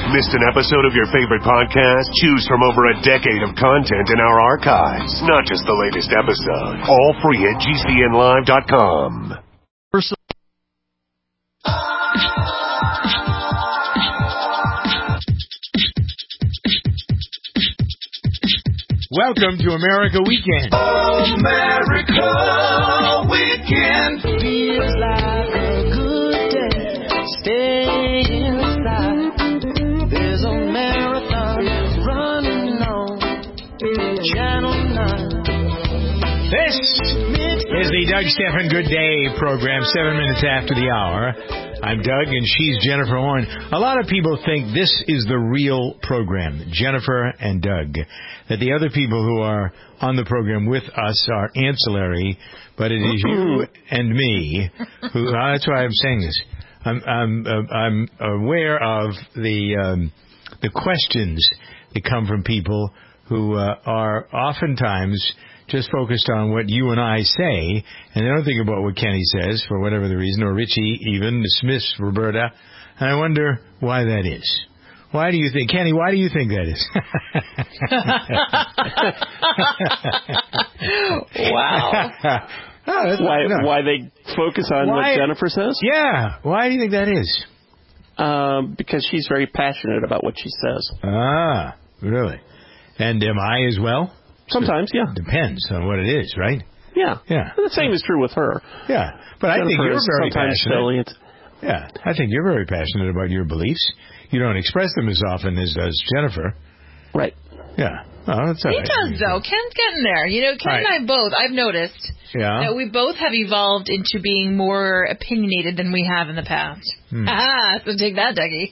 Missed an episode of your favorite podcast? Choose from over a decade of content in our archives, not just the latest episode. All free at GCNlive.com. Welcome to America Weekend. America Weekend feels like a good day. Stay inside. There's a marathon running on Channel 9. This is the Doug Stephan Good Day program, 7 minutes after the hour. I'm Doug, and she's Jennifer Horn. A lot of people think this is the real program, Jennifer and Doug, that the other people who are on the program with us are ancillary, but it is you and me who. That's why I'm saying this. I'm aware of the questions that come from people who are oftentimes just focused on what you and I say, and they don't think about what Kenny says for whatever the reason, or Richie even, Smith, Roberta, and I wonder why that is. Why do you think, Kenny, why do you think that is? Wow. Why they focus on what Jennifer says? Yeah. Why do you think that is? Because she's very passionate about what she says. Ah, really? And am I as well? Sometimes, yeah. Depends on what it is, right? Yeah. Yeah. The same is true with her. Yeah. But Jennifer I think you're very passionate. Yeah. I think you're very passionate about your beliefs. You don't express them as often as does Jennifer. Right. Yeah. Oh, that's all he right. does, though. Ken's getting there. You know, Ken and I both, I've noticed that we both have evolved into being more opinionated than we have in the past. So take that, Dougie.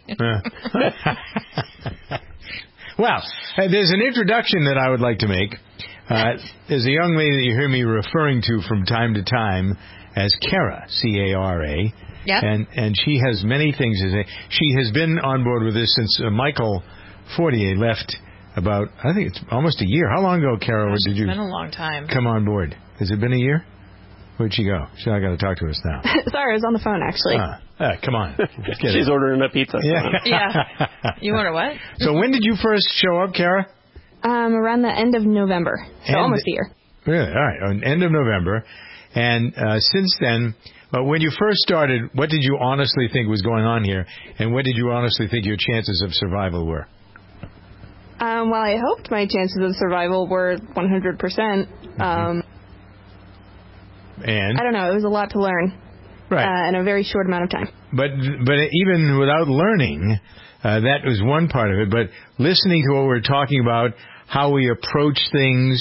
Well, there's an introduction that I would like to make. There's a young lady that you hear me referring to from time to time as Cara, C-A-R-A. Yeah. And she has many things to say. She has been on board with this since Michael Fortier left about, I think it's almost a year. How long ago, Cara, did you It's been a long time. come on board? Has it been a year? Where'd she go? She's not going to talk to us now. Sorry, I was on the phone, actually. Come on. She's ordering a pizza. Yeah. You order what? So when did you first show up, Cara? Around the end of November, so almost a year. Really? All right, end of November. And since then, when you first started, what did you honestly think was going on here? And what did you honestly think your chances of survival were? Well, I hoped my chances of survival were 100%. And? I don't know. It was a lot to learn in a very short amount of time. But even without learning, that was one part of it. But listening to what we're talking about, how we approach things,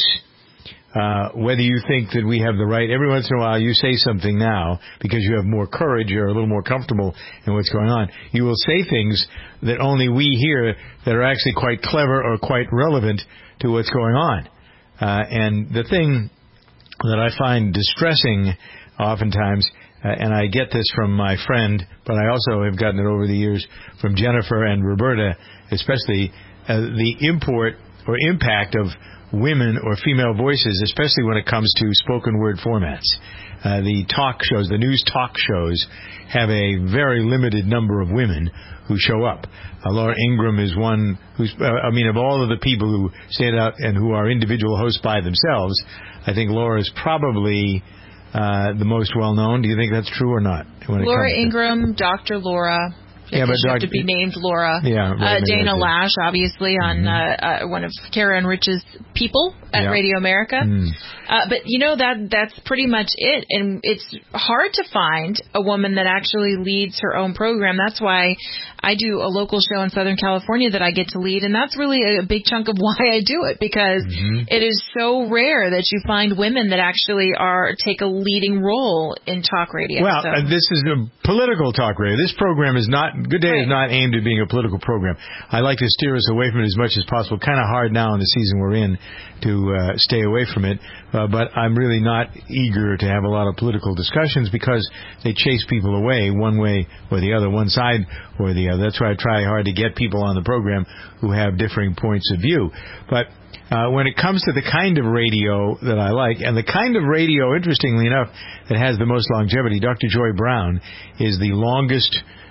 whether you think that we have the right, every once in a while you say something now because you have more courage, you're a little more comfortable in what's going on. You will say things that only we hear that are actually quite clever or quite relevant to what's going on. And the thing that I find distressing oftentimes, and I get this from my friend, but I also have gotten it over the years from Jennifer and Roberta, especially the import or impact of women or female voices, especially when it comes to spoken word formats. The talk shows, the news talk shows, have a very limited number of women who show up. Laura Ingraham is one who's, of all of the people who stand out and who are individual hosts by themselves, I think Laura is probably the most well-known. Do you think that's true or not? Laura Ingraham, Dr. Laura. Yeah, but she have to be named Laura. Yeah, Dana Lash, obviously, on one of Cara and Rich's people at Radio America. But that's pretty much it. And it's hard to find a woman that actually leads her own program. That's why I do a local show in Southern California that I get to lead, and that's really a big chunk of why I do it, because it is so rare that you find women that actually take a leading role in talk radio. Well, this is a political talk radio. This program is not, Good Day is not aimed at being a political program. I like to steer us away from it as much as possible. Kind of hard now in the season we're in to stay away from it, but I'm really not eager to have a lot of political discussions because they chase people away one way or the other, one side or the other. That's why I try hard to get people on the program who have differing points of view. But when it comes to the kind of radio that I like, and the kind of radio, interestingly enough, that has the most longevity, Dr. Joy Brown is the longest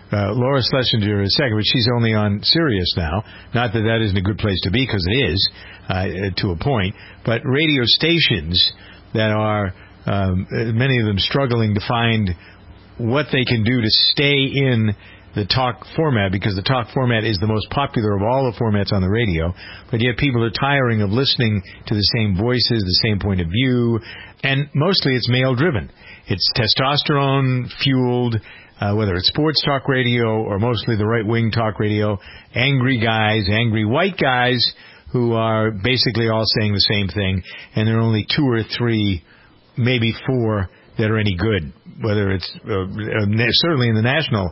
Laura Schlesinger is second, but she's only on Sirius now. Not that that isn't a good place to be, because it is, to a point. But radio stations that are, many of them struggling to find what they can do to stay in the talk format, because the talk format is the most popular of all the formats on the radio, but yet people are tiring of listening to the same voices, the same point of view, and mostly it's male-driven. It's testosterone-fueled, whether it's sports talk radio or mostly the right-wing talk radio, angry guys, angry white guys who are basically all saying the same thing, and there are only 2 or 3, maybe 4 that are any good, whether it's certainly in the national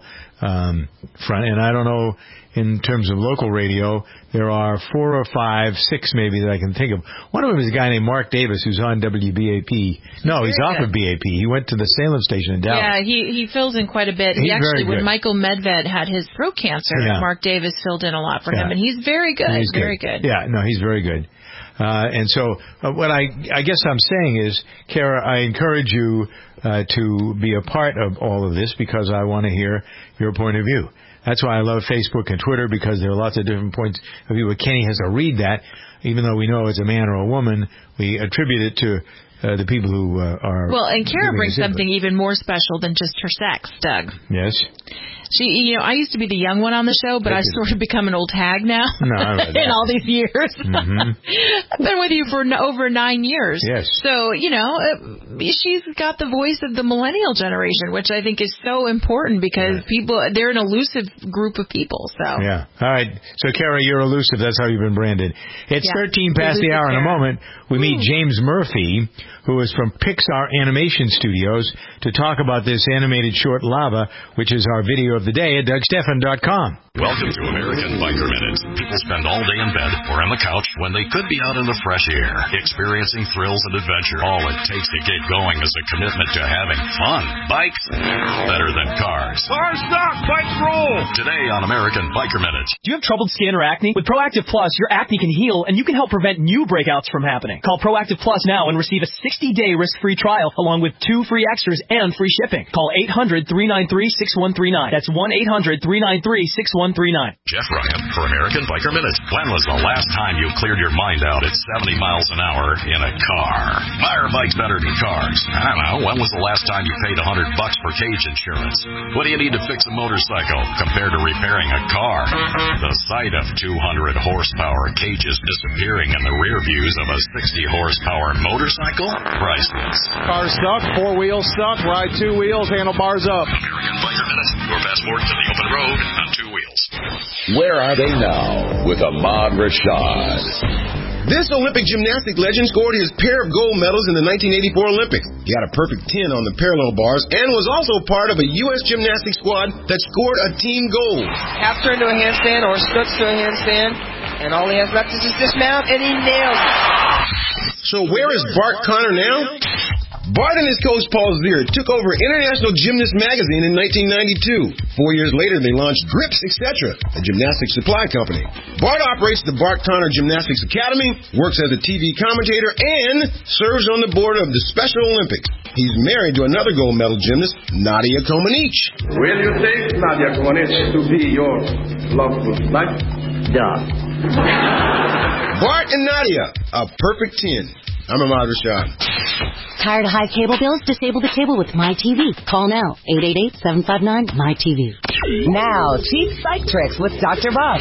front, and I don't know in terms of local radio, there are 4 or 5, 6 maybe that I can think of. One of them is a guy named Mark Davis who's on WBAP. No, he's off of BAP. He went to the Salem station in Dallas. Yeah, he fills in quite a bit. He actually, when Michael Medved had his throat cancer, Mark Davis filled in a lot for him, and he's very good. He's very good. Yeah, no, he's very good. And so what I guess I'm saying is, Kara, I encourage you to be a part of all of this, because I want to hear your point of view. That's why I love Facebook and Twitter, because there are lots of different points of view. But Kenny has to read that. Even though we know it's a man or a woman, we attribute it to the people who are... Well, and Kara brings something even more special than just her sex, Doug. Yes? She, I used to be the young one on the show, but I've sort of become an old hag now. No, in all these years. Mm-hmm. I've been with you for over 9 years. Yes. So, she's got the voice of the millennial generation, which I think is so important, because they're an elusive group of people. So. Yeah. All right. So, Kara, you're elusive. That's how you've been branded. It's 13 past the hour. In a moment, we meet James Murphy, who is from Pixar Animation Studios, to talk about this animated short Lava, which is our video of the day at DougStephan.com. Welcome to American Biker Minute. People spend all day in bed or on the couch when they could be out in the fresh air, experiencing thrills and adventure. All it takes to get going is a commitment to having fun. Bikes, better than cars. Cars suck, bikes rule. Today on American Biker Minute. Do you have troubled skin or acne? With Proactive Plus, your acne can heal, and you can help prevent new breakouts from happening. Call Proactive Plus now and receive a 60-day risk-free trial, along with 2 free extras and free shipping. Call 800-393-6139. That's 1-800-393-6139. Jeff Ryan for American Biker Minute. When was the last time you cleared your mind out at 70 miles an hour in a car? Why are bikes better than cars? I don't know. When was the last time you paid $100 for cage insurance? What do you need to fix a motorcycle compared to repairing a car? The sight of 200 horsepower cages disappearing in the rear views of a 60 horsepower motorcycle? Priceless. Cars suck, 4 wheels suck, ride 2 wheels, handlebars up. American Biker Minute, your passport to the open road on 2 wheels. Where are they now with Ahmad Rashad? This Olympic gymnastic legend scored his pair of gold medals in the 1984 Olympics. He had a perfect 10 on the parallel bars and was also part of a U.S. gymnastics squad that scored a team gold. Half turn to a handstand or struts to a handstand, and all he has left is his dismount, and he nails it. So where is Bart Conner now? Bart and his coach Paul Zier took over International Gymnast magazine in 1992. 4 years later, they launched Grips, etc., a gymnastics supply company. Bart operates the Bart Conner Gymnastics Academy, works as a TV commentator, and serves on the board of the Special Olympics. He's married to another gold medal gymnast, Nadia Comaneci. Will you take Nadia Comaneci to be your lovely wife? Duh. Bart and Nadia, a perfect 10. I'm Ahmad Rashad. Tired of high cable bills? Disable the cable with MyTV. Call now. 888-759-MyTV. Now, cheap psych tricks with Dr. Buff.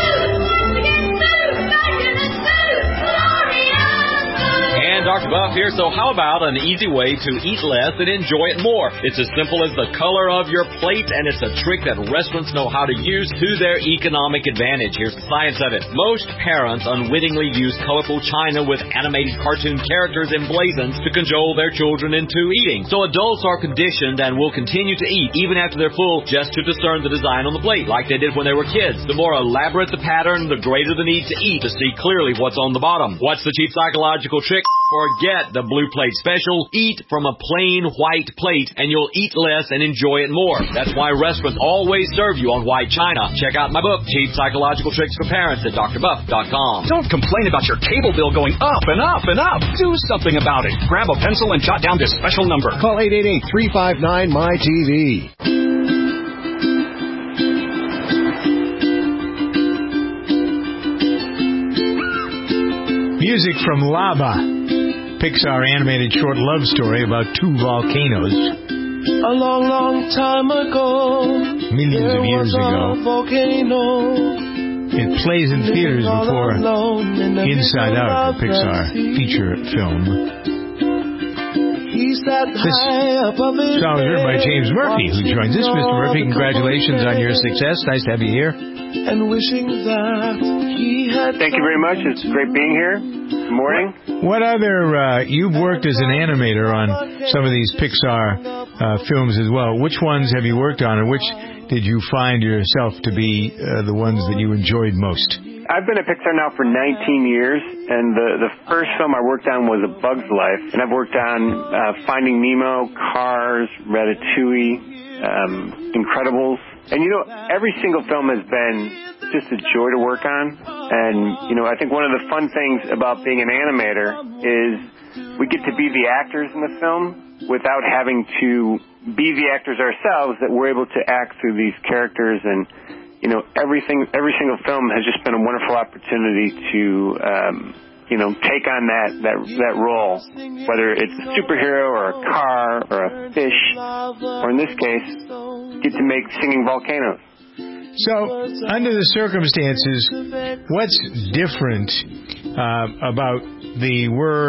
And Dr. Buff here. So how about an easy way to eat less and enjoy it more? It's as simple as the color of your plate, and it's a trick that restaurants know how to use to their economic advantage. Here's the science of it. Most parents unwittingly use colorful china with animated cartoon characters emblazoned to cajole their children into eating. So adults are conditioned and will continue to eat even after they're full, just to discern the design on the plate, like they did when they were kids. The more elaborate the pattern, the greater the need to eat to see clearly what's on the bottom. What's the cheap psychological trick? Forget the blue plate special. Eat from a plain white plate, and you'll eat less and enjoy it more. That's why restaurants always serve you on white china. Check out my book, Cheap Psychological Tricks for Parents, at drbuff.com. Don't complain about your cable bill going up and up and up. Do something about it. Grab a pencil and jot down this special number. Call 888-359-MyTV. Music from Lava, Pixar animated short love story about two volcanoes. A long, long time ago, millions of years ago. It plays in theaters before Inside Out, the Pixar feature film. This song was written by James Murphy, who joins us. Mr. Murphy, congratulations on your success. Nice to have you here. Thank you very much. It's great being here. Good morning. What other, you've worked as an animator on some of these Pixar films as well. Which ones have you worked on, and which did you find yourself to be the ones that you enjoyed most? I've been at Pixar now for 19 years, and the first film I worked on was A Bug's Life, and I've worked on Finding Nemo, Cars, Ratatouille, Incredibles. And, every single film has been just a joy to work on. And, I think one of the fun things about being an animator is we get to be the actors in the film without having to be the actors ourselves, that we're able to act through these characters. And, every single film has just been a wonderful opportunity to, take on that role, whether it's a superhero or a car or a fish, or in this case, get to make singing volcanoes. So, under the circumstances, what's different about the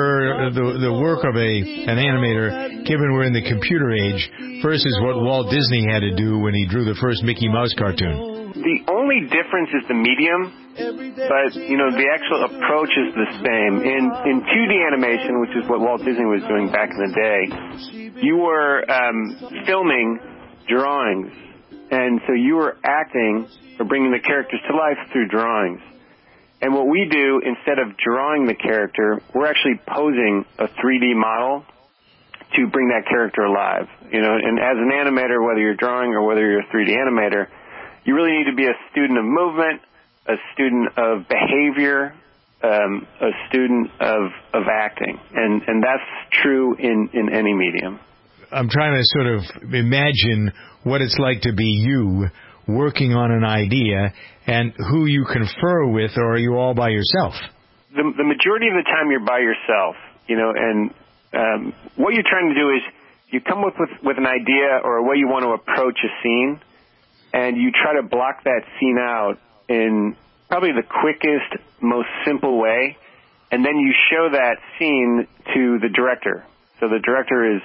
work of an animator, given we're in the computer age, versus what Walt Disney had to do when he drew the first Mickey Mouse cartoon? The only difference is the medium, but, the actual approach is the same. In 2D animation, which is what Walt Disney was doing back in the day, you were filming drawings, and so you were acting or bringing the characters to life through drawings. And what we do, instead of drawing the character, we're actually posing a 3D model to bring that character alive. And as an animator, whether you're drawing or whether you're a 3D animator, you really need to be a student of movement, a student of behavior, a student of acting. And that's true in any medium. I'm trying to sort of imagine what it's like to be you working on an idea and who you confer with, or are you all by yourself? The majority of the time you're by yourself, and what you're trying to do is you come up with an idea or a way you want to approach a scene, and you try to block that scene out in probably the quickest, most simple way, and then you show that scene to the director. So the director is,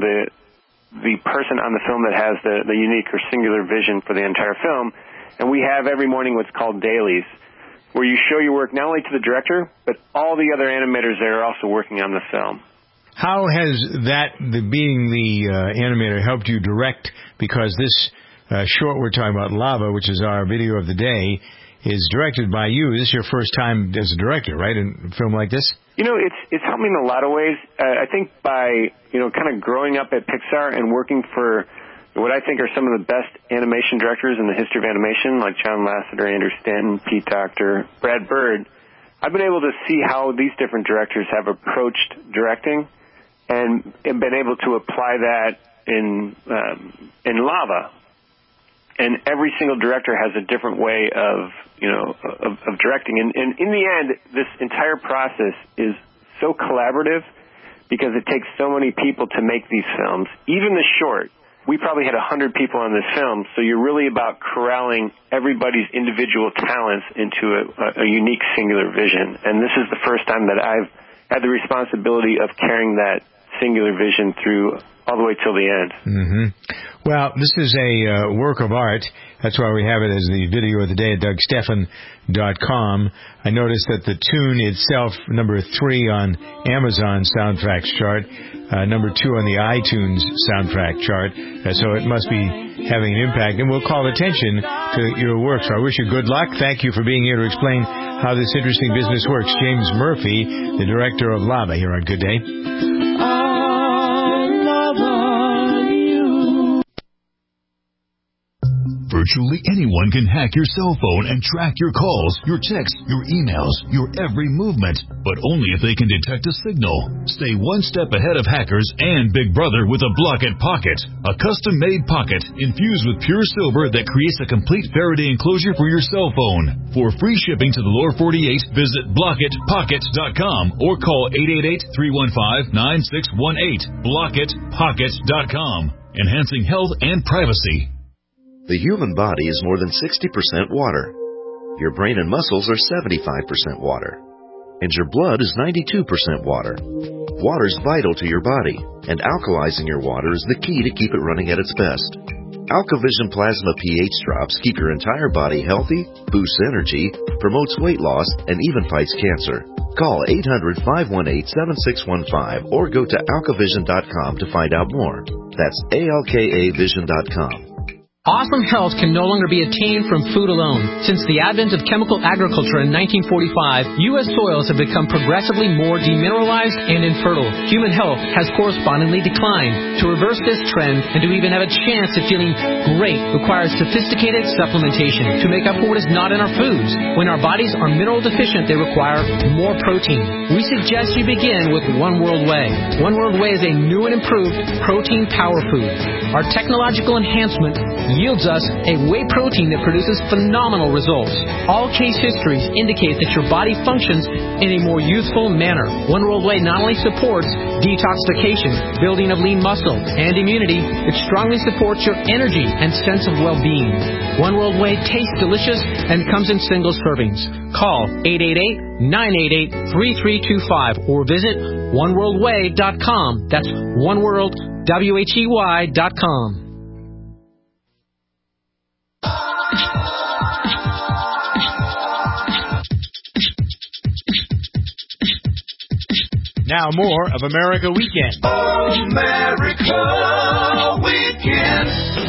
the person on the film that has the unique or singular vision for the entire film. And we have every morning what's called dailies, where you show your work not only to the director, but all the other animators that are also working on the film. How has being the animator helped you direct? Because this short we're talking about, Lava, which is our video of the day, is directed by you. This is your first time as a director, right, in a film like this? It's helped me in a lot of ways. I think by, kind of growing up at Pixar and working for what I think are some of the best animation directors in the history of animation, like John Lasseter, Andrew Stanton, Pete Docter, Brad Bird, I've been able to see how these different directors have approached directing and been able to apply that in Lava. And every single director has a different way of directing. And in the end, this entire process is so collaborative because it takes so many people to make these films. Even the short, we probably had 100 people on this film, so you're really about corralling everybody's individual talents into a unique singular vision. And this is the first time that I've had the responsibility of carrying that singular vision through all the way till the end. Mm-hmm. Well, this is a work of art. That's why we have it as the video of the day at DougStephan.com. I noticed that the tune itself, number 3 on Amazon soundtracks chart, number 2 on the iTunes soundtrack chart. So it must be having an impact. And we'll call attention to your work. So I wish you good luck. Thank you for being here to explain how this interesting business works. James Murphy, the director of Lava, here on Good Day. Virtually anyone can hack your cell phone and track your calls, your texts, your emails, your every movement, but only if they can detect a signal. Stay one step ahead of hackers and Big Brother with a Block-It Pocket, a custom-made pocket infused with pure silver that creates a complete Faraday enclosure for your cell phone. For free shipping to the lower 48, visit blockitpocket.com or call 888-315-9618. blockitpocket.com, enhancing health and privacy. The human body is more than 60% water. Your brain and muscles are 75% water. And your blood is 92% water. Water is vital to your body, and alkalizing your water is the key to keep it running at its best. AlkaVision Plasma pH drops keep your entire body healthy, boosts energy, promotes weight loss, and even fights cancer. Call 800-518-7615 or go to alkavision.com to find out more. That's ALKAvision.com. Awesome health can no longer be attained from food alone. Since the advent of chemical agriculture in 1945, U.S. soils have become progressively more demineralized and infertile. Human health has correspondingly declined. To reverse this trend and to even have a chance at feeling great requires sophisticated supplementation to make up for what is not in our foods. When our bodies are mineral deficient, they require more protein. We suggest you begin with One World Whey. One World Whey is a new and improved protein power food. Our technological enhancement yields us a whey protein that produces phenomenal results. All case histories indicate that your body functions in a more youthful manner. One World Whey not only supports detoxification, building of lean muscle, and immunity, it strongly supports your energy and sense of well-being. One World Whey tastes delicious and comes in single servings. Call 888-988-3325 or visit oneworldwhey.com. That's oneworldwhey.com. Now more of America Weekend. America Weekend.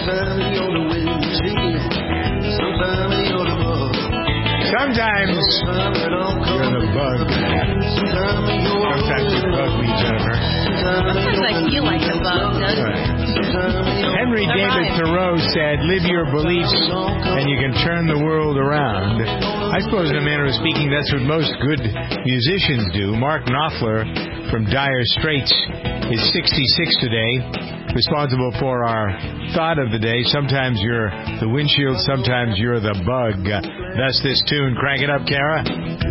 Sometimes you're the bug. Sometimes you bug me, Jennifer. Sometimes I feel like a bug, doesn't it? Henry David Thoreau said, live your beliefs and you can turn the world around. I suppose in a manner of speaking, that's what most good musicians do. Mark Knopfler from Dire Straits is 66 today, responsible for our thought of the day. Sometimes you're the windshield, sometimes you're the bug. Thus this tune. Crank it up, Kara.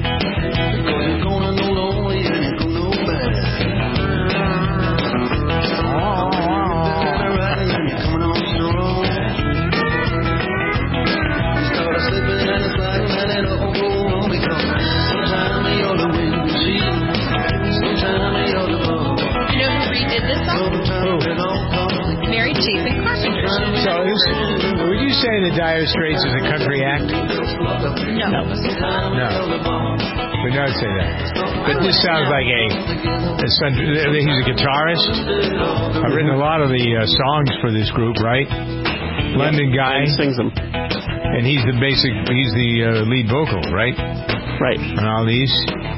Would you say the Dire Straits is a country act? No. Would not say that. But this sounds like he's a guitarist. I've written a lot of the songs for this group, right? London guy. He sings them. And he's the lead vocal, right? Right. On all these.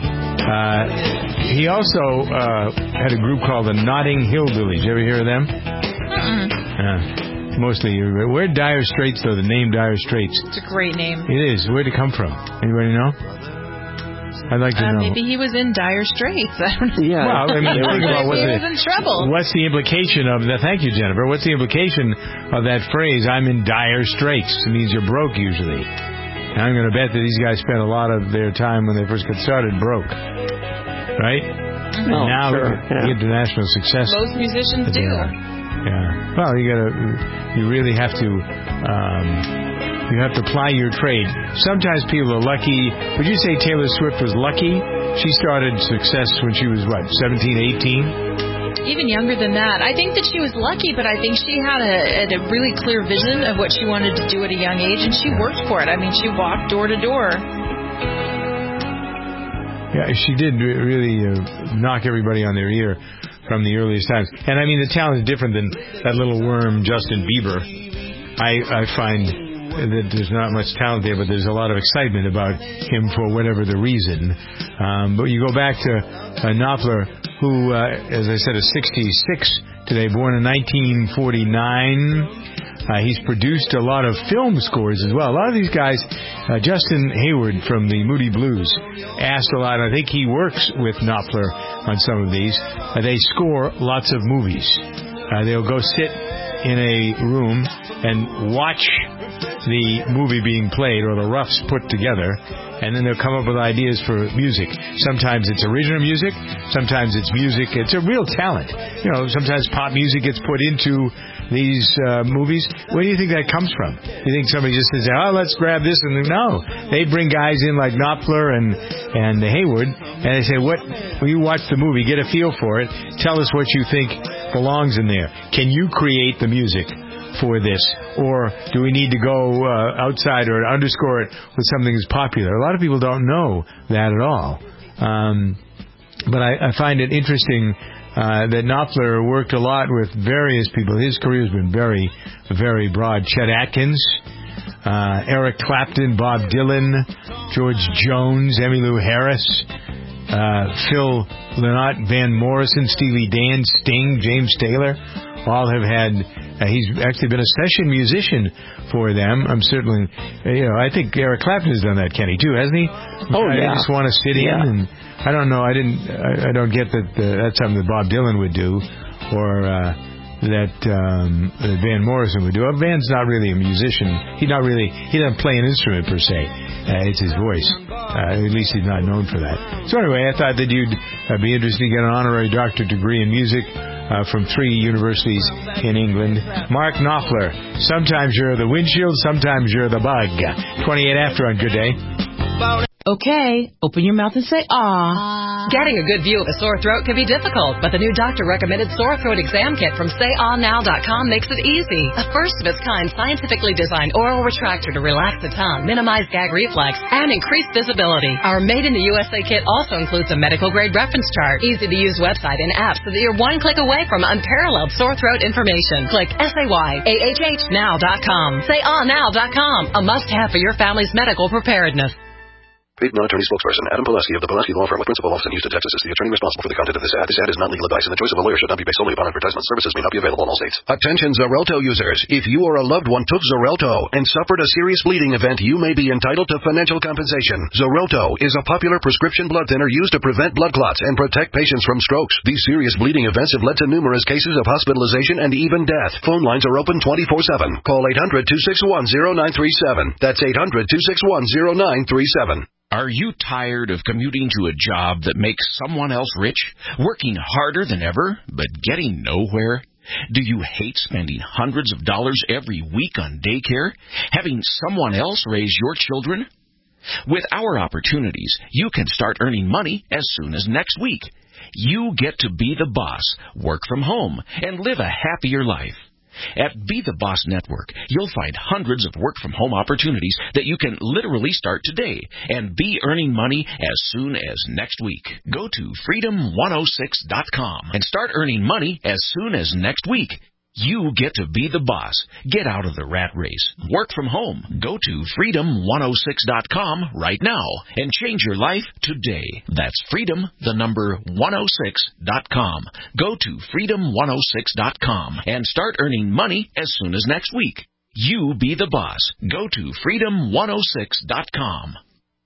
He also had a group called the Notting Hillbillies. You ever hear of them? Mostly. Where Dire Straits, though, the name Dire Straits? It's a great name. It is. Where'd it come from? Anybody know? I'd like to know. Maybe he was in dire straits. I don't know. Yeah. Well, I mean, think about he was in trouble. What's the implication of that? Thank you, Jennifer. What's the implication of that phrase, I'm in dire straits? It means you're broke, usually. And I'm going to bet that these guys spent a lot of their time when they first got started broke. Right? Mm-hmm. And now international success. Most musicians do. Yeah. Well, you really have to ply your trade. Sometimes people are lucky. Would you say Taylor Swift was lucky? She started success when she was, 17, 18? Even younger than that. I think that she was lucky, but I think she had a really clear vision of what she wanted to do at a young age, and she worked for it. I mean, she walked door to door. Yeah, she did really knock everybody on their ear from the earliest times. And I mean, the talent is different than that little worm, Justin Bieber. I find that there's not much talent there, but there's a lot of excitement about him for whatever the reason. But you go back to Knopfler, who, as I said, is 66 today, born in 1949. He's produced a lot of film scores as well. A lot of these guys, Justin Hayward from the Moody Blues asked a lot. I think he works with Knopfler on some of these. They score lots of movies. They'll go sit in a room and watch the movie being played or the roughs put together, and then they'll come up with ideas for music. Sometimes it's original music, sometimes it's music. It's a real talent. Sometimes pop music gets put into these movies. Where do you think that comes from? You think somebody just says, let's grab this? And no. They bring guys in like Knopfler and Hayward, and they say, when you watch the movie, get a feel for it. Tell us what you think belongs in there. Can you create the music for this, or do we need to go outside or underscore it with something that's popular? A lot of people don't know that at all. But I find it interesting that Knopfler worked a lot with various people. His career has been very, very broad. Chet Atkins, Eric Clapton, Bob Dylan, George Jones, Emmylou Harris, Phil Lynott, Van Morrison, Steely Dan, Sting, James Taylor. All have had, he's actually been a session musician for them. I'm certainly, I think Eric Clapton has done that, Kenny, too, hasn't he? I just want to sit in, and I don't know, I don't get that that's something that Bob Dylan would do, or that Van Morrison would do. Van's not really a musician. He doesn't play an instrument per se. It's his voice. At least he's not known for that. So anyway, I thought that you'd be interested to get an honorary doctorate degree in music from 3 universities in England. Mark Knopfler. Sometimes you're the windshield, sometimes you're the bug. 28 after on Good Day. Okay, open your mouth and say, "Ah." Getting a good view of a sore throat can be difficult, but the new doctor-recommended sore throat exam kit from SayAhNow.com makes it easy. A first-of-its-kind, scientifically designed oral retractor to relax the tongue, minimize gag reflex, and increase visibility. Our made-in-the-USA kit also includes a medical-grade reference chart, easy-to-use website, and app so that you're one click away from unparalleled sore throat information. Click SayAhNow.com. SayAhNow.com, a must-have for your family's medical preparedness. Paid non-attorney spokesperson Adam Pileski of the Pileski Law Firm with principal office in Houston, Texas is the attorney responsible for the content of this ad. This ad is not legal advice, and the choice of a lawyer should not be based solely upon advertisement. Services may not be available in all states. Attention Xarelto users. If you or a loved one took Xarelto and suffered a serious bleeding event, you may be entitled to financial compensation. Xarelto is a popular prescription blood thinner used to prevent blood clots and protect patients from strokes. These serious bleeding events have led to numerous cases of hospitalization and even death. Phone lines are open 24/7. Call 800-261-0937. That's 800-261-0937. Are you tired of commuting to a job that makes someone else rich, working harder than ever, but getting nowhere? Do you hate spending hundreds of dollars every week on daycare, having someone else raise your children? With our opportunities, you can start earning money as soon as next week. You get to be the boss, work from home, and live a happier life. At Be the Boss Network, you'll find hundreds of work-from-home opportunities that you can literally start today and be earning money as soon as next week. Go to freedom106.com and start earning money as soon as next week. You get to be the boss. Get out of the rat race. Work from home. Go to freedom106.com right now and change your life today. That's freedom106.com. Go to freedom106.com and start earning money as soon as next week. You be the boss. Go to freedom106.com.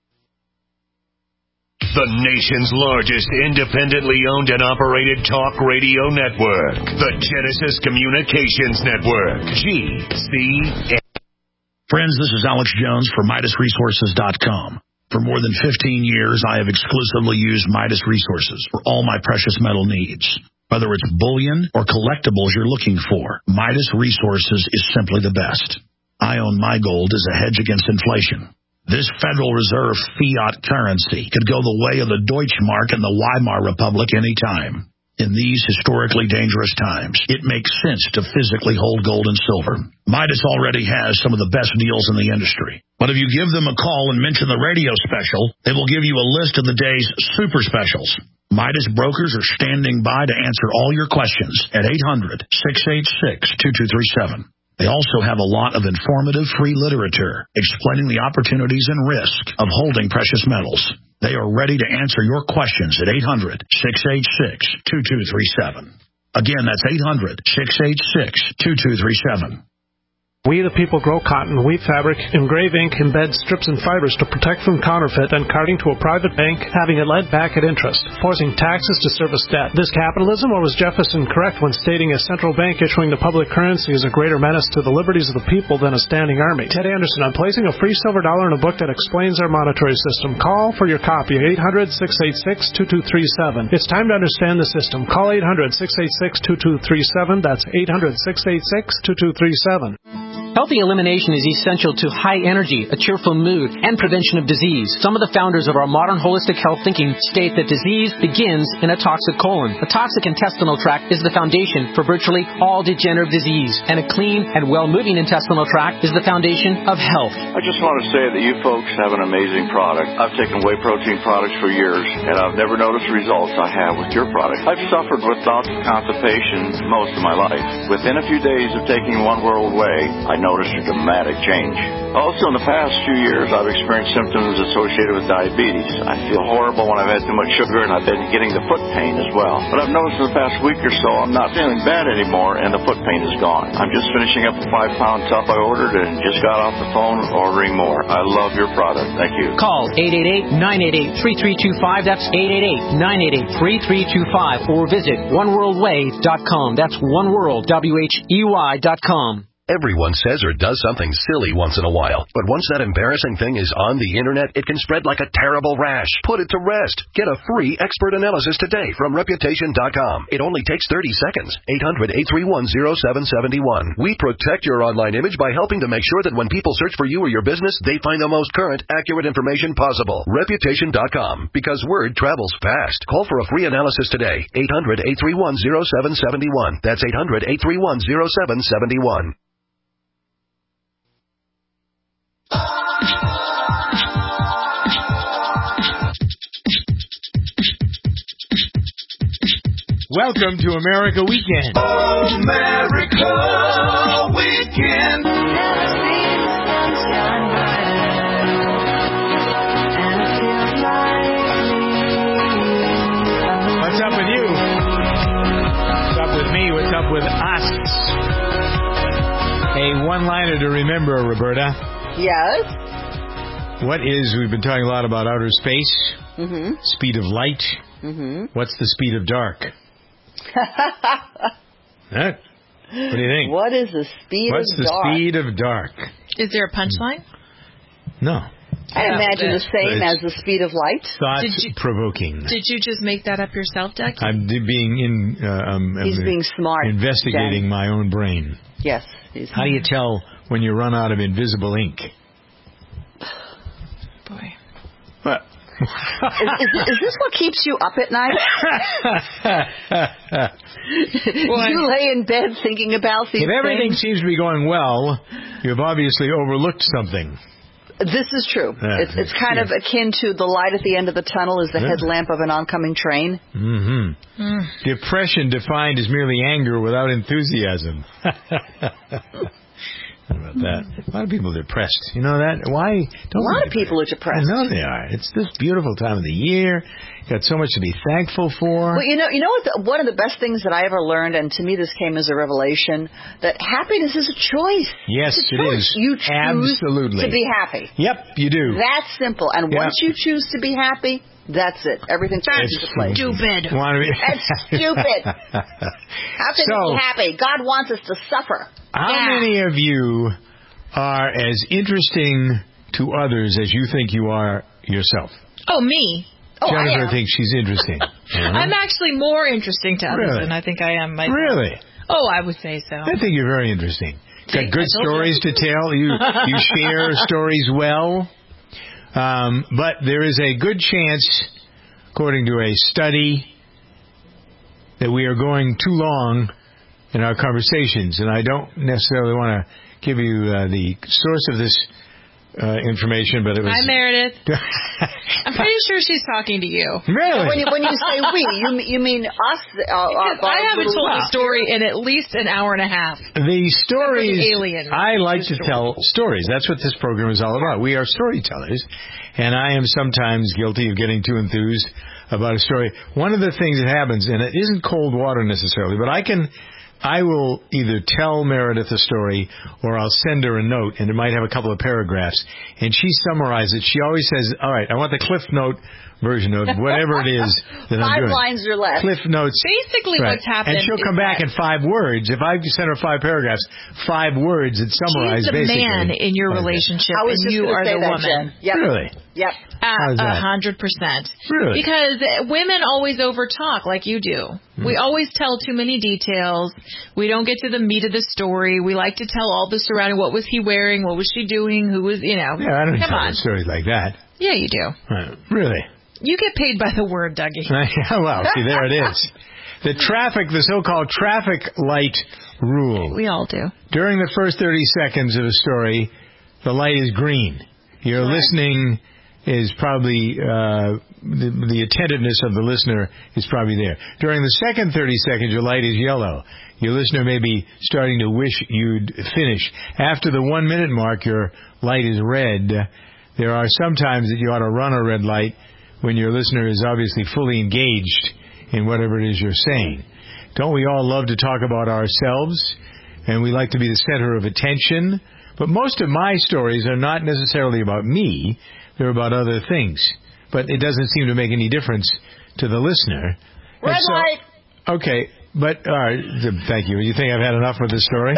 The nation's largest independently owned and operated talk radio network. The Genesis Communications Network. GCN. Friends, this is Alex Jones for MidasResources.com. For more than 15 years, I have exclusively used Midas Resources for all my precious metal needs. Whether it's bullion or collectibles you're looking for, Midas Resources is simply the best. I own my gold as a hedge against inflation. This Federal Reserve fiat currency could go the way of the Deutschmark and the Weimar Republic any time. In these historically dangerous times, it makes sense to physically hold gold and silver. Midas already has some of the best deals in the industry. But if you give them a call and mention the radio special, they will give you a list of the day's super specials. Midas brokers are standing by to answer all your questions at 800-686-2237. They also have a lot of informative free literature explaining the opportunities and risk of holding precious metals. They are ready to answer your questions at 800-686-2237. Again, that's 800-686-2237. We the people grow cotton, weave fabric, engrave ink, embed strips and fibers to protect from counterfeit and carting to a private bank, having it lent back at interest, forcing taxes to service debt. This capitalism, or was Jefferson correct when stating a central bank issuing the public currency is a greater menace to the liberties of the people than a standing army? Ted Anderson, I'm placing a free silver dollar in a book that explains our monetary system. Call for your copy, 800-686-2237. It's time to understand the system. Call 800-686-2237. That's 800-686-2237. Healthy elimination is essential to high energy, a cheerful mood, and prevention of disease. Some of the founders of our modern holistic health thinking state that disease begins in a toxic colon. A toxic intestinal tract is the foundation for virtually all degenerative disease, and a clean and well-moving intestinal tract is the foundation of health. I just want to say that you folks have an amazing product. I've taken whey protein products for years, and I've never noticed the results I have with your product. I've suffered with bouts of constipation most of my life. Within a few days of taking One World Whey, I noticed a dramatic change. Also, in the past few years, I've experienced symptoms associated with diabetes. I feel horrible when I've had too much sugar, and I've been getting the foot pain as well. But I've noticed in the past week or so, I'm not feeling bad anymore, and the foot pain is gone. I'm just finishing up a 5-pound tub I ordered and just got off the phone ordering more. I love your product. Thank you. Call 888-988-3325. That's 888-988-3325. Or visit oneworldway.com. That's oneworld.com. Everyone says or does something silly once in a while, but once that embarrassing thing is on the internet, it can spread like a terrible rash. Put it to rest. Get a free expert analysis today from Reputation.com. It only takes 30 seconds. 800-831-0771. We protect your online image by helping to make sure that when people search for you or your business, they find the most current, accurate information possible. Reputation.com, because word travels fast. Call for a free analysis today. 800-831-0771. That's 800-831-0771. Welcome to America Weekend. America Weekend. What's up with you? What's up with me? What's up with us? A one-liner to remember, Roberta. Yes? We've been talking a lot about outer space, speed of light. What's the speed of dark? Huh? What do you think? What is the speed of dark? What's the speed of dark? Is there a punchline? No. I imagine the same as the speed of light. Thought-provoking. Did you just make that up yourself, Ducky? I'm being He's being smart. Investigating Jen. my own brain. Yes. How do you tell when you run out of invisible ink? Boy. What? Is this what keeps you up at night? You lay in bed thinking about these If everything things? seems to be going well, you've obviously overlooked something. This is true. It's kind of akin to the light at the end of the tunnel is the headlamp of an oncoming train. Depression defined as merely anger without enthusiasm. How about that? A lot of people are depressed. You know that? Why? A lot of people are depressed. I know they are. It's this beautiful time of the year. Got so much to be thankful for. Well, you know what? One of the best things that I ever learned, and to me this came as a revelation, that happiness is a choice. Yes, it's a it choice. is. You choose Absolutely. to be happy. Yep, you do. That's simple. And once you choose to be happy, that's it. Everything falls into place. Stupid. That's stupid. How can you be happy? God wants us to suffer. How many of you are as interesting to others as you think you are yourself? Oh, me. Oh, Jennifer thinks she's interesting. I'm actually more interesting to others than I think I am myself. Really? Oh, I would say so. I think you're very interesting. Got good stories to tell. You share stories well. But there is a good chance, according to a study, that we are going too long in our conversations. And I don't necessarily want to give you the source of this information, but it was... Hi, Meredith. I'm pretty sure she's talking to you. Really? When you say we, you mean us? I haven't told the story in at least an hour and a half. The stories... Alien. I like to tell stories. That's what this program is all about. We are storytellers, and I am sometimes guilty of getting too enthused about a story. One of the things that happens, and it isn't cold water necessarily, but I can I will either tell Meredith a story or I'll send her a note, and it might have a couple of paragraphs, and she summarizes. She always says, all right, I want the Cliff Note version of whatever it is that I'm doing. 5 lines or less. Cliff Notes. Basically what's happened. And she'll come back in 5 words. If I send her 5 paragraphs, 5 words that summarize basically. She's the man in your relationship, and you are the woman. Yep. Really? Yep. 100%. Really? Because women always overtalk like you do. We always tell too many details. We don't get to the meat of the story. We like to tell all the surrounding. What was he wearing? What was she doing? Who was, Yeah, I don't tell stories like that. Yeah, you do. Really? You get paid by the word, Dougie. Well, see, there it is. The so-called traffic light rule. We all do. During the first 30 seconds of a story, the light is green. Your listening is probably, the attentiveness of the listener is probably there. During the second 30 seconds, your light is yellow. Your listener may be starting to wish you'd finish. After the 1 minute mark, your light is red. There are some times that you ought to run a red light when your listener is obviously fully engaged in whatever it is you're saying. Don't we all love to talk about ourselves? And we like to be the center of attention? But most of my stories are not necessarily about me. They're about other things. But it doesn't seem to make any difference to the listener. Red light! Okay, but, all right, thank you. You think I've had enough with this story?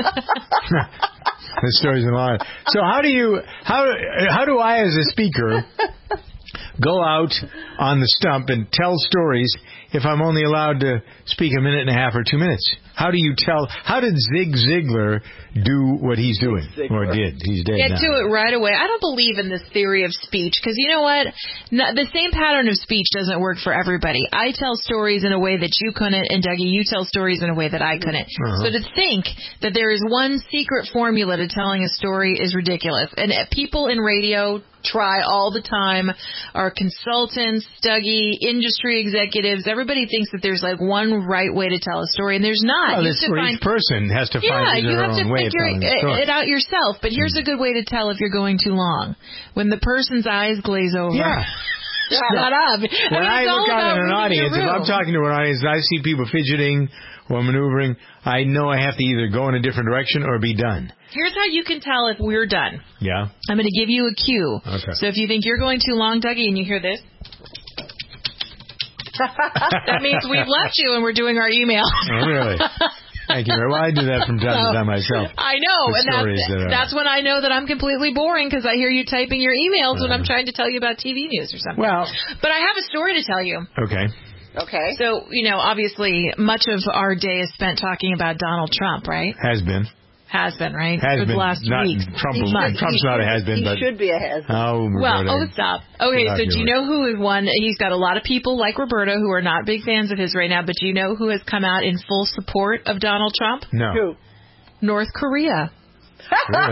This story's a lot. So how do I as a speaker go out on the stump and tell stories if I'm only allowed to speak a minute and a half or 2 minutes? How did Zig Ziglar do what he's doing? Or did. He's dead now. Get to it right away. I don't believe in this theory of speech because you know what? The same pattern of speech doesn't work for everybody. I tell stories in a way that you couldn't, and Dougie, you tell stories in a way that I couldn't. So to think that there is one secret formula to telling a story is ridiculous. And people in radio try all the time. Our consultants, Dougie, industry executives, everybody thinks that there's like one right way to tell a story, and there's not. Well, each person has to find their own way of telling a story. It out yourself. But here's a good way to tell if you're going too long. When the person's eyes glaze over. Yeah. Shut up. When I look out at an audience, if I'm talking to an audience and I see people fidgeting or maneuvering, I know I have to either go in a different direction or be done. Here's how you can tell if we're done. Yeah. I'm going to give you a cue. Okay. So if you think you're going too long, Dougie, and you hear this, that means we've left you and we're doing our email. Oh, really? Thank you. Well, I do that from time to time myself. I know, and that's when I know that I'm completely boring because I hear you typing your emails when I'm trying to tell you about TV news or something. Well, but I have a story to tell you. Okay. So, obviously, much of our day is spent talking about Donald Trump, right? Has been. Has been, right? Has for the been. last week. Trump's not a has-been, but... He should be a has-been. Stop. Okay, so do you know who is one? He's got a lot of people like Roberta who are not big fans of his right now, but do you know who has come out in full support of Donald Trump? No. Who? North Korea. Really?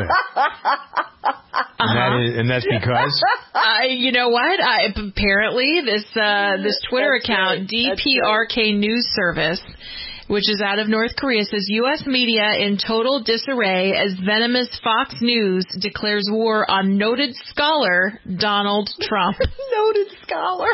And that's because? You know what? Apparently, this Twitter account, DPRK News Service, which is out of North Korea, says U.S. media in total disarray as venomous Fox News declares war on noted scholar Donald Trump. Noted scholar.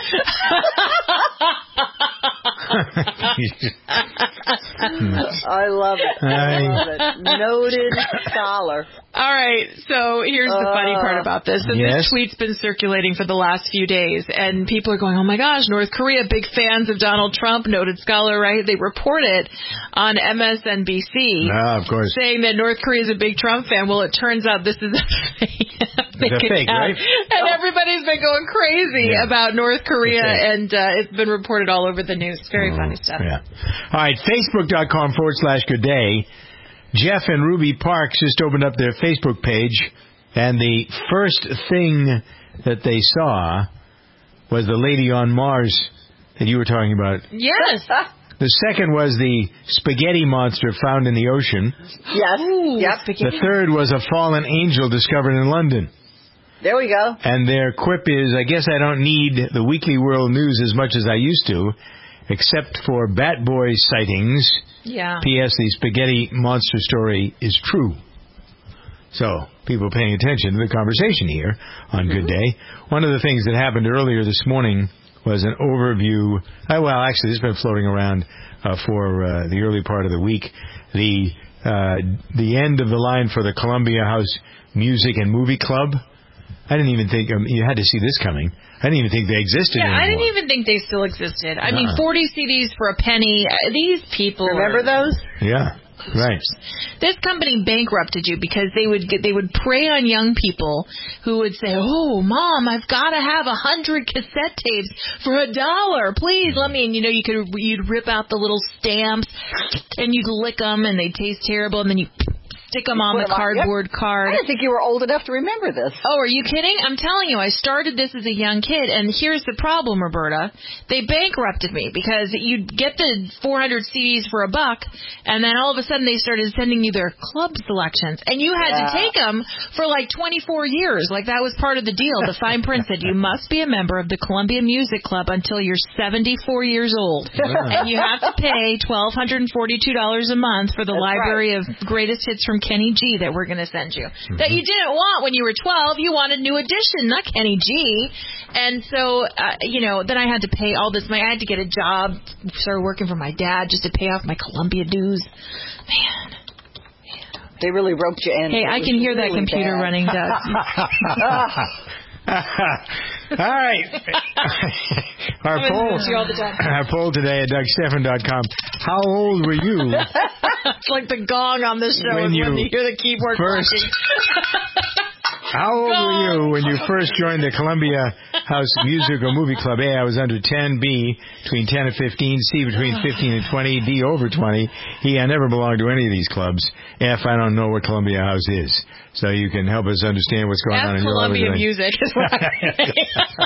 I love it. Noted scholar. All right, so here's the funny part about this. And yes? This tweet's been circulating for the last few days, and people are going, oh my gosh, North Korea, big fans of Donald Trump, noted scholar, right? They reported on MSNBC of course. saying that North Korea is a big Trump fan. Well, it turns out this is a fake account. Right? And everybody's been going crazy about North Korea, and it's been reported all over the news. Very funny stuff. Yeah. All right, Facebook.com/Good Day. Jeff and Ruby Parks just opened up their Facebook page, and the first thing that they saw was the lady on Mars that you were talking about. Yes. The second was the spaghetti monster found in the ocean. Yes. Ooh, yep. The third was a fallen angel discovered in London. There we go. And their quip is, I guess I don't need the Weekly World News as much as I used to, except for Bat Boy sightings. Yeah. P.S. The spaghetti monster story is true. So, people paying attention to the conversation here on Good Day. One of the things that happened earlier this morning was an overview. Well, actually, this has been floating around for the early part of the week. The end of the line for the Columbia House Music and Movie Club. I didn't even think you had to see this coming. I didn't even think they existed anymore. I didn't even think they still existed. I mean, 40 CDs for a penny. These people. Remember those? Yeah. Right. This company bankrupted you because they would prey on young people who would say, "Oh, Mom, I've got to have 100 cassette tapes for $1. Please let me." And you'd rip out the little stamps and you'd lick them and they'd taste terrible, and then you stick them on the cardboard card. I didn't think you were old enough to remember this. Oh, are you kidding? I'm telling you, I started this as a young kid, and here's the problem, Roberta. They bankrupted me because you'd get the 400 CDs for $1, and then all of a sudden they started sending you their club selections, and you had to take them for like 24 years. Like that was part of the deal. The fine print said you must be a member of the Columbia Music Club until you're 74 years old, and you have to pay $1,242 a month for the library of greatest hits from Kenny G that we're going to send you. That you didn't want when you were 12. You wanted New Edition, not Kenny G. And so, then I had to pay all this money. I had to get a job, started working for my dad just to pay off my Columbia dues. Man. They really roped you in. Hey, I can hear that computer running, Doug. All right. Our poll today at DougStephan.com. How old were you? It's like the gong on this show when you hear the keyboard clacking. How old were you when you first joined the Columbia House Music or Movie Club? A, I was under 10. B, between 10 and 15. C, between 15 and 20. D, over 20. E, I never belonged to any of these clubs. F, I don't know what Columbia House is. So you can help us understand what's going on in your life. Columbia Music is what I'm saying.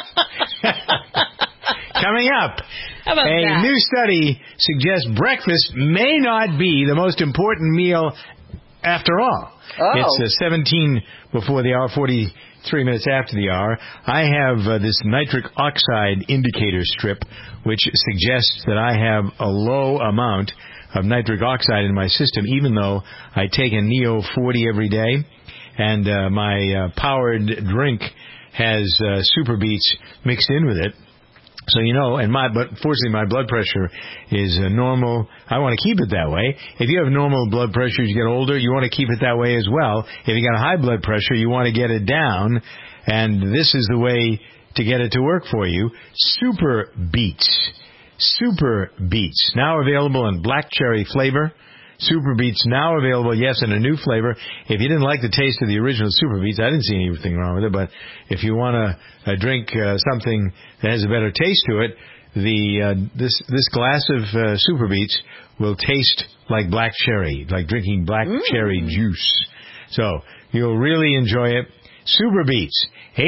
Coming up, a new study suggests breakfast may not be the most important meal after all. It's 17 before the hour, 43 minutes after the hour. I have this nitric oxide indicator strip, which suggests that I have a low amount of nitric oxide in my system, even though I take a Neo 40 every day, and my powered drink has Super Beats mixed in with it. So, but fortunately my blood pressure is normal. I want to keep it that way. If you have normal blood pressure as you get older, you want to keep it that way as well. If you got a high blood pressure, you want to get it down, and this is the way to get it to work for you. Super Beats. Super Beats. Now available in black cherry flavor. Super Beats now available, yes, in a new flavor. If you didn't like the taste of the original Super Beats, I didn't see anything wrong with it, but if you want to drink something that has a better taste to it, this glass of Super Beats will taste like black cherry, like drinking black cherry juice. So you'll really enjoy it. Super Beats,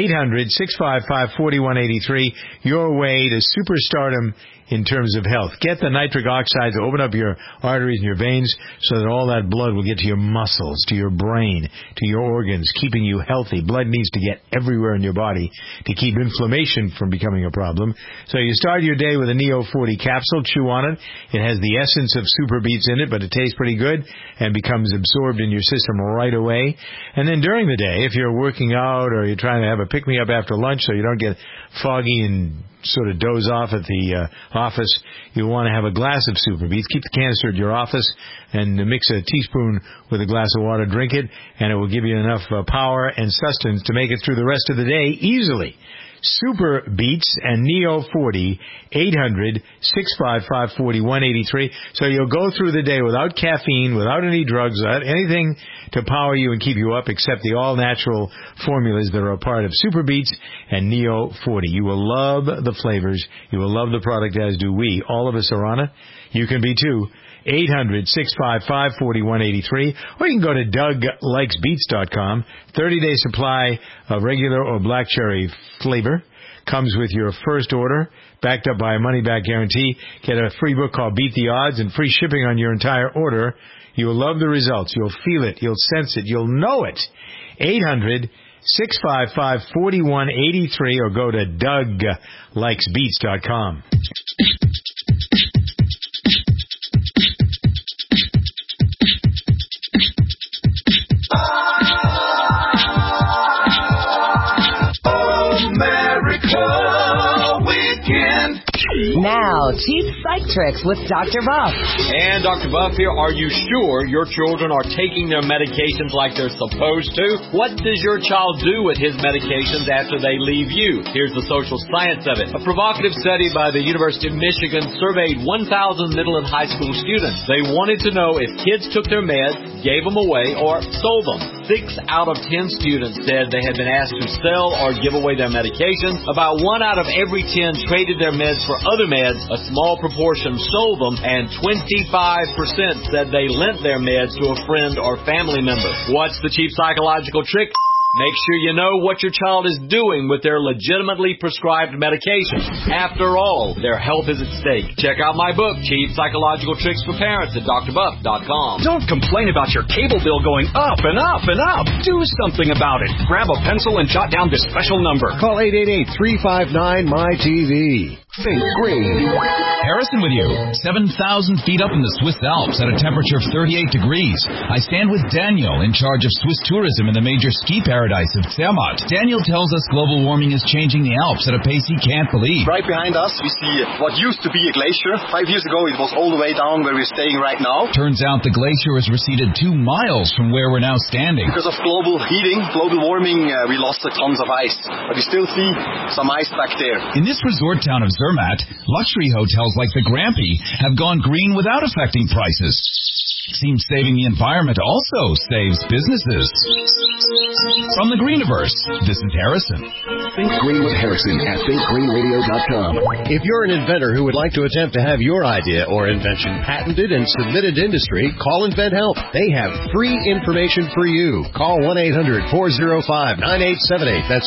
800-655-4183, your way to superstardom in terms of health. Get the nitric oxide to open up your arteries and your veins so that all that blood will get to your muscles, to your brain, to your organs, keeping you healthy. Blood needs to get everywhere in your body to keep inflammation from becoming a problem. So you start your day with a Neo 40 capsule, chew on it. It has the essence of Super Beats in it, but it tastes pretty good and becomes absorbed in your system right away. And then during the day, if you're working out or you're trying to have a pick-me-up after lunch so you don't get foggy and sort of doze off at the office, you want to have a glass of Super Beats. Keep the canister at your office and mix a teaspoon with a glass of water. Drink it, and it will give you enough power and sustenance to make it through the rest of the day easily. Super Beats and Neo 40, 800-655-4183. So you'll go through the day without caffeine, without any drugs, without anything to power you and keep you up except the all-natural formulas that are a part of Super Beats and Neo 40. You will love the flavors. You will love the product, as do we. All of us are on it. You can be too. 800-655-4183, or you can go to DougLikesBeats.com. 30-day supply of regular or black cherry flavor comes with your first order, backed up by a money-back guarantee. Get a free book called Beat the Odds and free shipping on your entire order. You'll love the results. You'll feel it. You'll sense it. You'll know it. 800-655-4183, or go to DougLikesBeats.com. America Weekend Now, cheap psych tricks with Dr. Buff. And Dr. Buff here. Are you sure your children are taking their medications like they're supposed to? What does your child do with his medications after they leave you? Here's the social science of it. A provocative study by the University of Michigan surveyed 1,000 middle and high school students. They wanted to know if kids took their meds, gave them away, or sold them. 6 out of 10 students said they had been asked to sell or give away their medications. About 1 out of every 10 traded their meds for other meds. A small proportion sold them, and 25% said they lent their meds to a friend or family member. What's the cheap psychological trick? Make sure you know what your child is doing with their legitimately prescribed medications. After all, their health is at stake. Check out my book, Cheap Psychological Tricks for Parents, at drbuff.com. Don't complain about your cable bill going up and up and up. Do something about it. Grab a pencil and jot down this special number. Call 888-359-MY-TV. Think green. Harrison with you. 7,000 feet up in the Swiss Alps at a temperature of 38 degrees. I stand with Daniel in charge of Swiss tourism in the major ski paradise of Zermatt. Daniel tells us global warming is changing the Alps at a pace he can't believe. Right behind us, we see what used to be a glacier. 5 years ago, it was all the way down where we're staying right now. Turns out the glacier has receded 2 miles from where we're now standing. Because of global heating, global warming, we lost tons of ice. But we still see some ice back there. In this resort town of Zermatt, luxury hotels like the Grampy have gone green without affecting prices. Seems saving the environment also saves businesses. From the Greeniverse, this is Harrison. Think Green with Harrison at thinkgreenradio.com. If you're an inventor who would like to attempt to have your idea or invention patented and submitted to industry, call InventHelp. They have free information for you. Call 1-800-405-9878. That's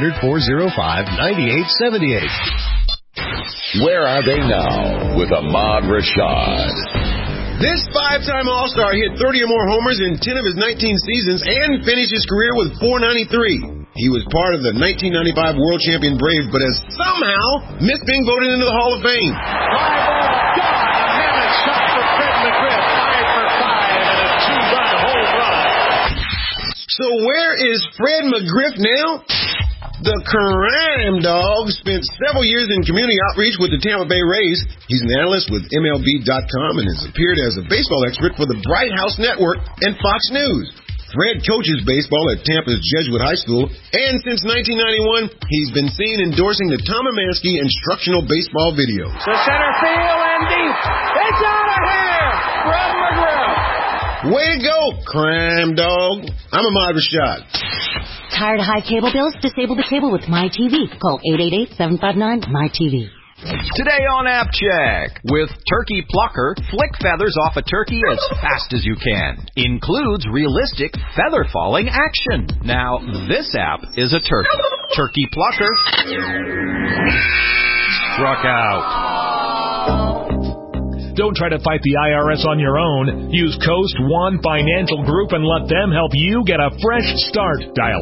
1-800-405-9878. Where are they now with Ahmad Rashad? This 5-time All-Star hit 30 or more homers in 10 of his 19 seasons and finished his career with .493. He was part of the 1995 World Champion Braves, but has somehow missed being voted into the Hall of Fame. Fly ball, gone. A hammer shot for Fred McGriff. 5 for 5 and a 2-run home run. So where is Fred McGriff now? The Crime Dog spent several years in community outreach with the Tampa Bay Rays. He's an analyst with MLB.com and has appeared as a baseball expert for the Bright House Network and Fox News. Fred coaches baseball at Tampa's Jesuit High School, and since 1991, he's been seen endorsing the Tom Amansky instructional baseball video. To center field and deep. It's out of here. Fred McGriff. Way to go, Crime Dog. I'm Ahmad Rashad. Tired of high cable bills? Disable the cable with MyTV. Call 888-759-MyTV. Today on App Check, with Turkey Plucker, flick feathers off a turkey as fast as you can. Includes realistic feather falling action. Now, this app is a turkey. Turkey Plucker struck out. Don't try to fight the IRS on your own. Use Coast One Financial Group and let them help you get a fresh start. Dial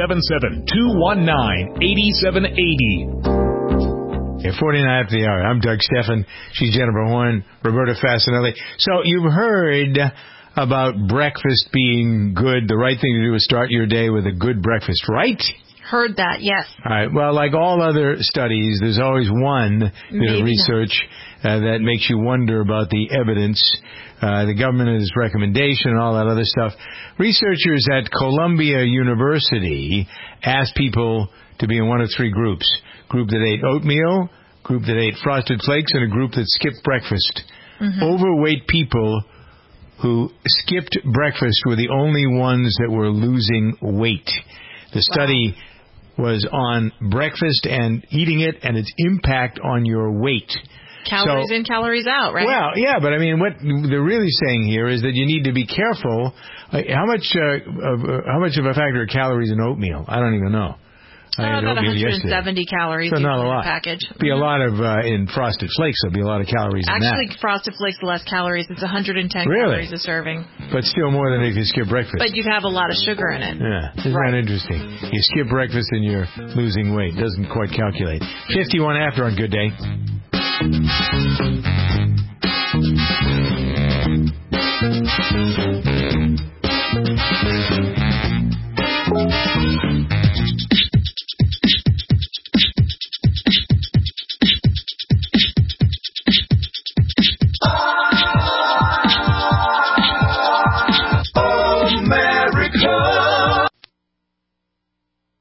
877-219-8780. At 49 after the hour, I'm Doug Steffen. She's Jennifer Horn, Roberta Fasinelli. So you've heard about breakfast being good. The right thing to do is start your day with a good breakfast, right? Heard that, yes. All right. Well, like all other studies, there's always one bit of research that makes you wonder about the evidence, the government's recommendation, and all that other stuff. Researchers at Columbia University asked people to be in one of 3 groups. Group that ate oatmeal, group that ate Frosted Flakes, and a group that skipped breakfast. Mm-hmm. Overweight people who skipped breakfast were the only ones that were losing weight. The study was on breakfast and eating it and its impact on your weight. Calories in, calories out, right? Well, yeah, but I mean, what they're really saying here is that you need to be careful. How much of a factor are calories in oatmeal? I don't even know. About 170 calories so not a in lot. the package. Be a lot of in Frosted Flakes. There'll be a lot of calories in that. Actually, Frosted Flakes less calories. It's 110 calories a serving. But still more than if you skip breakfast. But you have a lot of sugar in it. Yeah, isn't that interesting? You skip breakfast and you're losing weight. Doesn't quite calculate. 51 after on Good Day.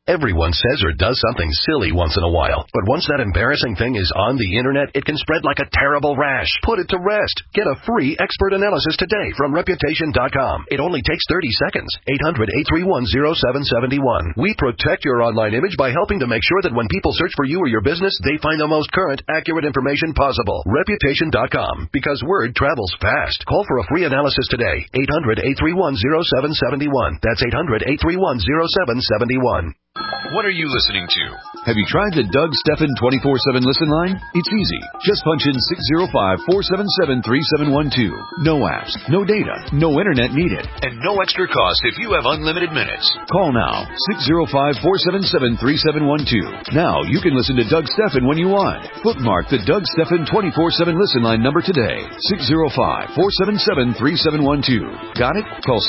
Everyone says or does something silly once in a while. But once that embarrassing thing is on the Internet, it can spread like a terrible rash. Put it to rest. Get a free expert analysis today from Reputation.com. It only takes 30 seconds. 800-831-0771. We protect your online image by helping to make sure that when people search for you or your business, they find the most current, accurate information possible. Reputation.com. Because word travels fast. Call for a free analysis today. 800-831-0771. That's 800-831-0771. What are you listening to? Have you tried the Doug Stephan 24/7 listen line? It's easy. Just punch in 605-477-3712. No apps, no data, no internet needed. And no extra cost if you have unlimited minutes. Call now, 605-477-3712. Now you can listen to Doug Stephan when you want. Bookmark the Doug Stephan 24/7 listen line number today. 605-477-3712. Got it? Call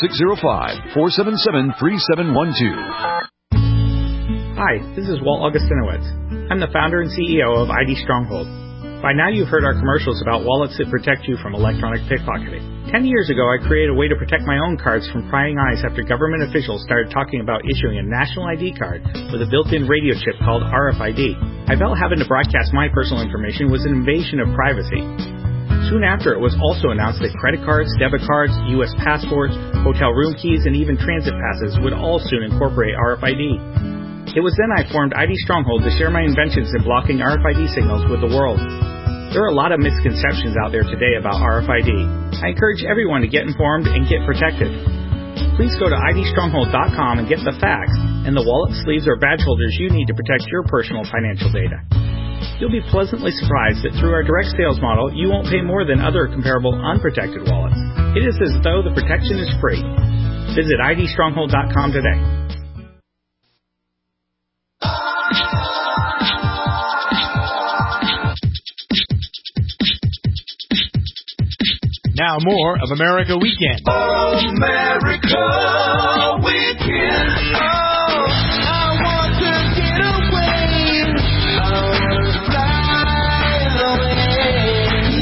605-477-3712. Hi, this is Walt Augustinowicz. I'm the founder and CEO of ID Stronghold. By now you've heard our commercials about wallets that protect you from electronic pickpocketing. 10 years ago I created a way to protect my own cards from prying eyes after government officials started talking about issuing a national ID card with a built-in radio chip called RFID. I felt having to broadcast my personal information was an invasion of privacy. Soon after, it was also announced that credit cards, debit cards, U.S. passports, hotel room keys, and even transit passes would all soon incorporate RFID. It was then I formed ID Stronghold to share my inventions in blocking RFID signals with the world. There are a lot of misconceptions out there today about RFID. I encourage everyone to get informed and get protected. Please go to idstronghold.com and get the facts and the wallet, sleeves, or badge holders you need to protect your personal financial data. You'll be pleasantly surprised that through our direct sales model, you won't pay more than other comparable unprotected wallets. It is as though the protection is free. Visit idstronghold.com today. Now more of America Weekend. America Weekend. Oh, I want to get away. I want to fly away.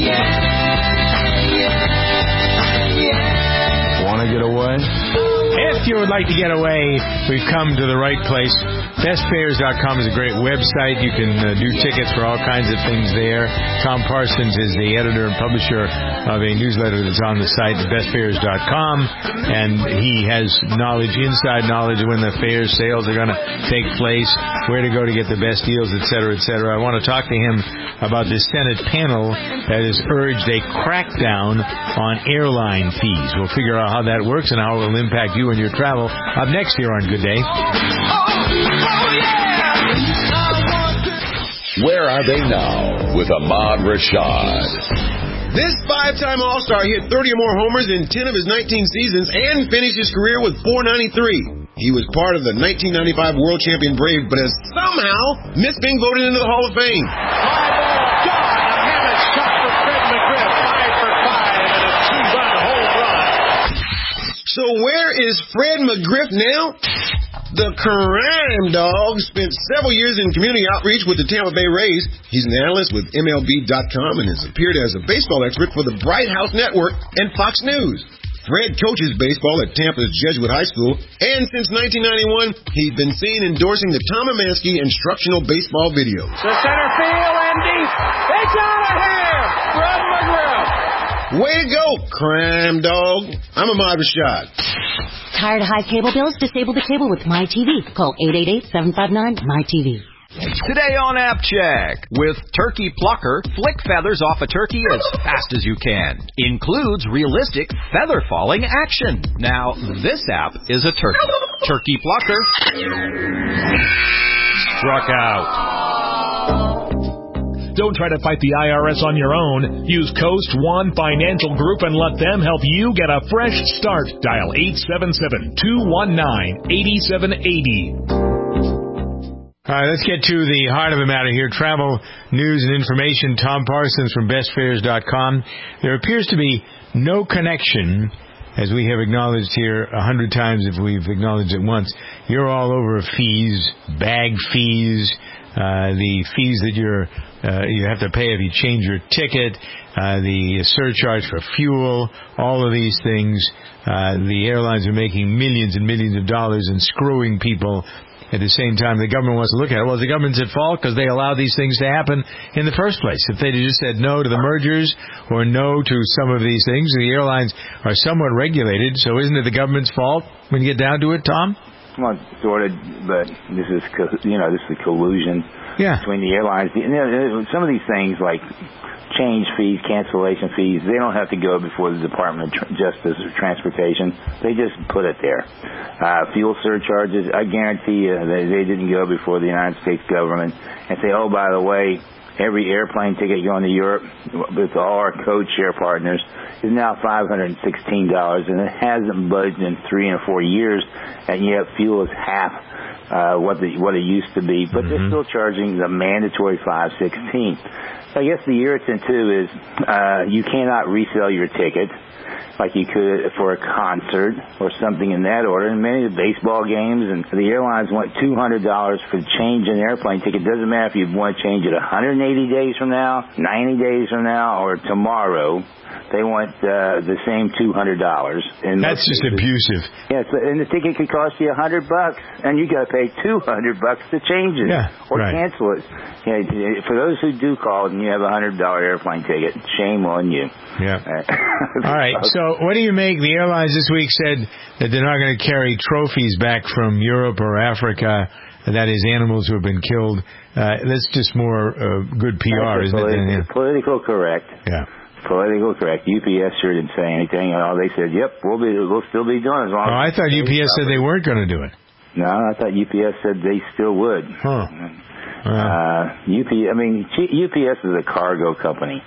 Yeah. Want to get away? If you would like to get away, we've come to the right place. BestFares.com is a great website. You can do tickets for all kinds of things there. Tom Parsons is the editor and publisher of a newsletter that's on the site at bestfares.com, and he has knowledge, inside knowledge of when the fair sales are going to take place, where to go to get the best deals, et cetera, et cetera. I want to talk to him about this Senate panel that has urged a crackdown on airline fees. We'll figure out how that works and how it will impact you and your travel. Up next here on Good Day. Where are they now with Ahmad Rashad? This five-time All-Star hit 30 or more homers in 10 of his 19 seasons and finished his career with .493. He was part of the 1995 World Champion Braves, but has somehow missed being voted into the Hall of Fame. So where is Fred McGriff now? The Crime Dog spent several years in community outreach with the Tampa Bay Rays. He's an analyst with MLB.com and has appeared as a baseball expert for the Bright House Network and Fox News. Fred coaches baseball at Tampa's Jesuit High School, and since 1991, he's been seen endorsing the Tom Amansky instructional baseball videos. To center field and deep. It's out of here. Fred McGriff. Way to go, Crime Dog. I'm Ahmad Rashad. Tired of high cable bills? Disable the cable with MyTV. Call 888-759-MyTV. Today on App Check, with Turkey Plucker, flick feathers off a turkey as fast as you can. Includes realistic feather falling action. Now, this app is a turkey. Turkey Plucker struck out. Don't try to fight the IRS on your own. Use Coast One Financial Group and let them help you get a fresh start. Dial 877-219-8780. All right, let's get to the heart of the matter here. Travel news and information. Tom Parsons from bestfares.com. There appears to be no connection, as we have acknowledged here 100 times if we've acknowledged it once. You're all over fees, bag fees, the fees that you have to pay if you change your ticket, the surcharge for fuel, all of these things. The airlines are making millions and millions of dollars and screwing people at the same time, the government wants to look at it. Well, the government's at fault because they allow these things to happen in the first place. If they just said no to the mergers or no to some of these things, the airlines are somewhat regulated, so isn't it the government's fault when you get down to it, Tom? Well, sort of, but this is the collusion between the airlines. Some of these things like change fees, cancellation fees, they don't have to go before the Department of Justice or Transportation. They just put it there. Fuel surcharges, I guarantee you, they didn't go before the United States government and say, oh, by the way, every airplane ticket going to Europe with all our code share partners is now $516, and it hasn't budged in 3 or 4 years, and yet fuel is half what it used to be, but they're still charging the mandatory $516. I guess the irritant too is you cannot resell your ticket like you could for a concert or something in that order. And many of the baseball games and the airlines want $200 for change an airplane ticket. Doesn't matter if you want to change it 180 days from now, 90 days from now, or tomorrow. They want the same $200. And that's just abusive. Yes, and the ticket could cost you $100, and you got to pay $200 to change it or cancel it. For those who do call and you have a $100 airplane ticket, shame on you. Yeah. All right. So, what do you make? The airlines this week said that they're not going to carry trophies back from Europe or Africa. That is, animals who have been killed. That's just more good PR, isn't it? Political correct. Yeah. Political correct. UPS sure didn't say anything at all. They said, "Yep, we'll still be doing it as long." Oh, I thought UPS said they weren't going to do it. No, I thought UPS said they still would. Huh. UPS is a cargo company,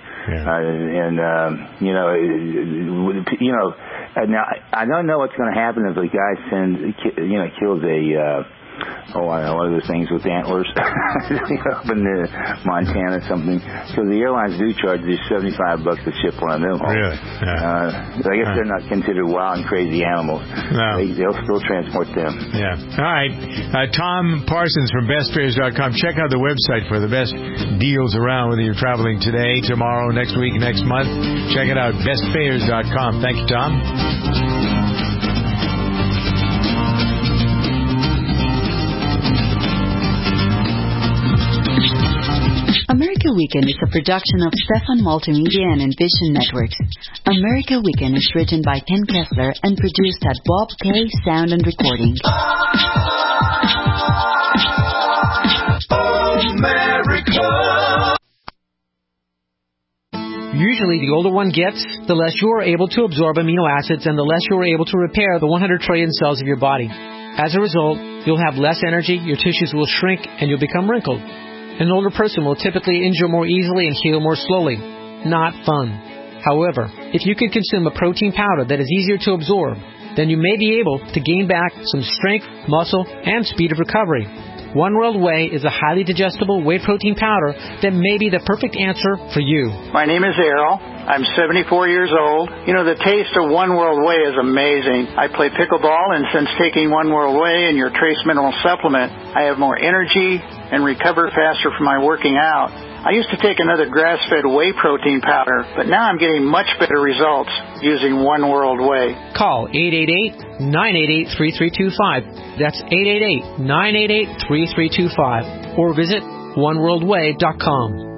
now I don't know what's going to happen if the guy kills a. One of those things with antlers up in Montana something. So the airlines do charge you $75 to ship one of them home. Really? I guess they're not considered wild and crazy animals. No. They'll still transport them. Yeah. All right. Tom Parsons from bestfares.com. Check out the website for the best deals around, whether you're traveling today, tomorrow, next week, next month. Check it out, bestfares.com. Thank you, Tom. America Weekend is a production of Stefan Multimedia and Envision Networks. America Weekend is written by Ken Kessler and produced at Bob K Sound and Recording. America. Usually, the older one gets, the less you are able to absorb amino acids and the less you are able to repair the 100 trillion cells of your body. As a result, you'll have less energy, your tissues will shrink, and you'll become wrinkled. An older person will typically injure more easily and heal more slowly. Not fun. However, if you can consume a protein powder that is easier to absorb, then you may be able to gain back some strength, muscle, and speed of recovery. One World Whey is a highly digestible whey protein powder that may be the perfect answer for you. My name is Errol. I'm 74 years old. The taste of One World Whey is amazing. I play pickleball, and since taking One World Whey and your Trace Mineral Supplement, I have more energy and recover faster from my working out. I used to take another grass-fed whey protein powder, but now I'm getting much better results using One World Whey. Call 888-988-3325. That's 888-988-3325. Or visit oneworldwhey.com.